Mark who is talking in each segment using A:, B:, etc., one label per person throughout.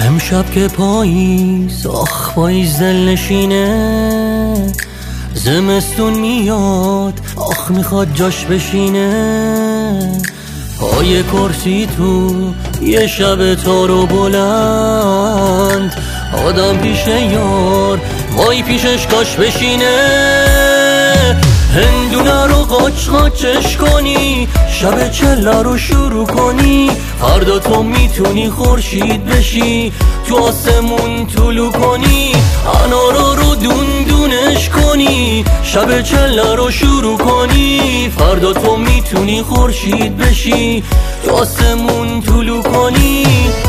A: امشب که پاییز آخ پاییز دل نشینه، زمستون میاد آخ میخواد جاش بشینه. پای کرسی تو یه شب تارو بلند، آدم پیش یار وای پیشش کاش بشینه. هندونه رو قاچ قاچش کنی، شب چله رو شروع کنی، فردا تو میتونی خورشید بشی، تو آسمون طلوع کنی. انارا رو دون دونش کنی، شب چله رو شروع کنی، فردا تو میتونی خورشید بشی، تو آسمون طلوع کنی.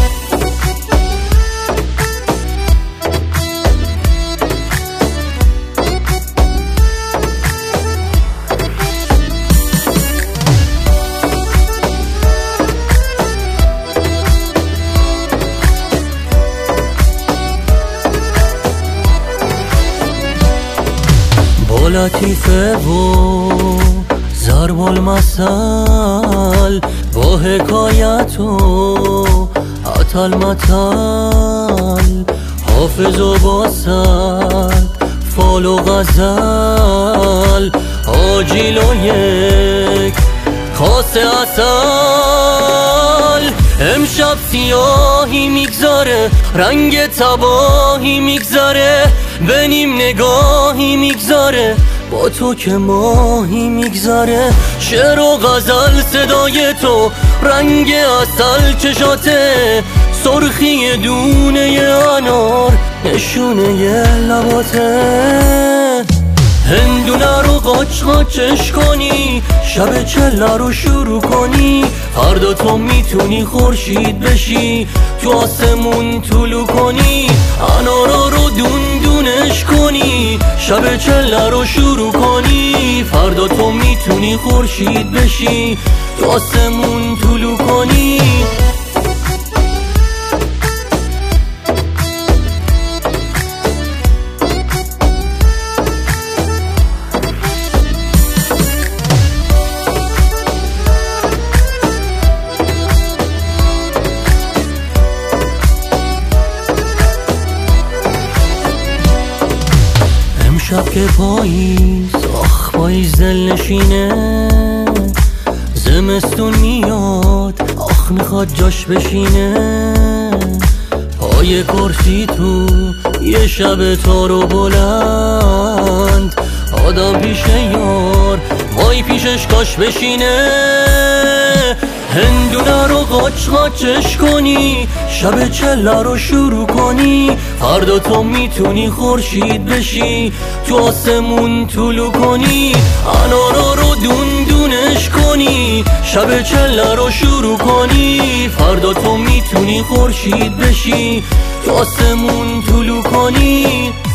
A: لطیفه و ضرب المثل، با حکایت و عطل مطل، حافظ و باسد فال و غزل، آجیل و یک کاسه عسل. امشب سیاهی میگذاره، رنگ تباهی میگذاره، به نیم نگاهی میگذاره، با تو که ماهی میگذاره. شعر و غزل صدای تو، رنگ عسل چشاته، سرخی دونه انار نشونه لباته. هندونه رو قاچ قاچش کنی، شب چله رو شروع کنی، فردا تو میتونی خورشید بشی، تو آسمون طلوع کنی. انارا رو دون دونش کنی، شب چله رو شروع کنی، فردا تو میتونی خورشید بشی، تو آسمون طلوع کنی. امشب که پاییز آخ پاییز دل نشینه، زمستون میاد آخ میخواد جاش بشینه. پای کرسی تو یه شب تارو بلند، آدم پیش یار وای پیشش کاش بشینه. هندونه رو قاچ قاچش کنی، شب چله رو شروع کنی، فردا تو میتونی خورشید بشی، تو آسمون طلوع کنی. انارا رو دون دونش کنی، شب چله رو شروع کنی، فردا تو میتونی خورشید بشی، تو آسمون طلوع کنی.